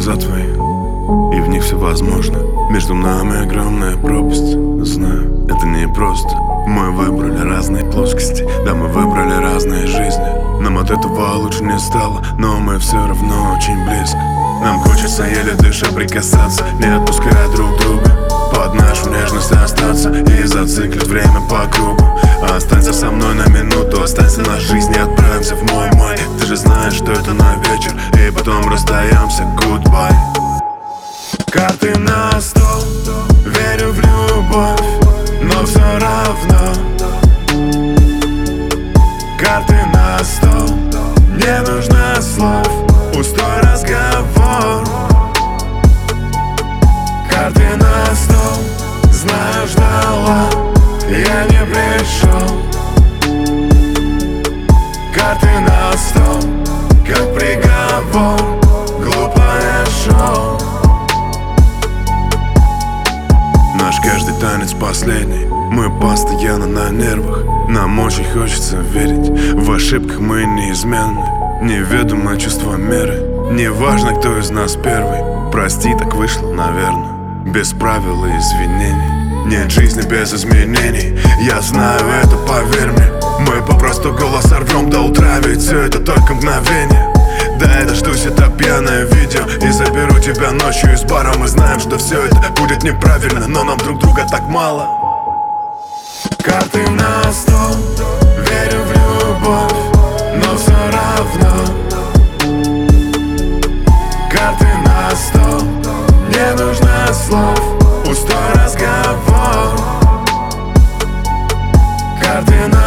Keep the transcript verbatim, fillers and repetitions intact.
глаза твои, и в них все возможно. Между нами огромная пропасть. Знаю, это не просто. Мы выбрали разные плоскости, да, мы выбрали разные жизни. Нам от этого лучше не стало, но мы все равно очень близко. Нам хочется еле дыша прикасаться, не отпуская друг друга. Под нашу нежность остаться и зациклить время по кругу. Останься со мной на минуту, останься на жизнь и отправимся в мой май. Ты же знаешь, что это на вечер, и потом расстаемся, goodbye. Карты на стол, верю в любовь, но все равно. Карты на стол, не нужно слов, пустой разговор. Карты на стол, знаю, ждала, я не пришел. Карты на стол, как приговор, глупое шоу. Наш каждый танец последний, мы постоянно на нервах. Нам очень хочется верить, в ошибках мы неизменны. Неведомое чувство меры, неважно, кто из нас первый. Прости, так вышло, наверное, без правил и извинений. Нет жизни без изменений, я знаю это, поверь мне. Мы попросту голос сорвем до утра, ведь все это только мгновение. Да, я дождусь это пьяное видео и заберу тебя ночью из бара. Мы знаем, что все это будет неправильно, но нам друг друга так мало. Карты на стол, верю в любовь, но все равно. Карты на стол, не нужно слов, пустой разговор. Карты на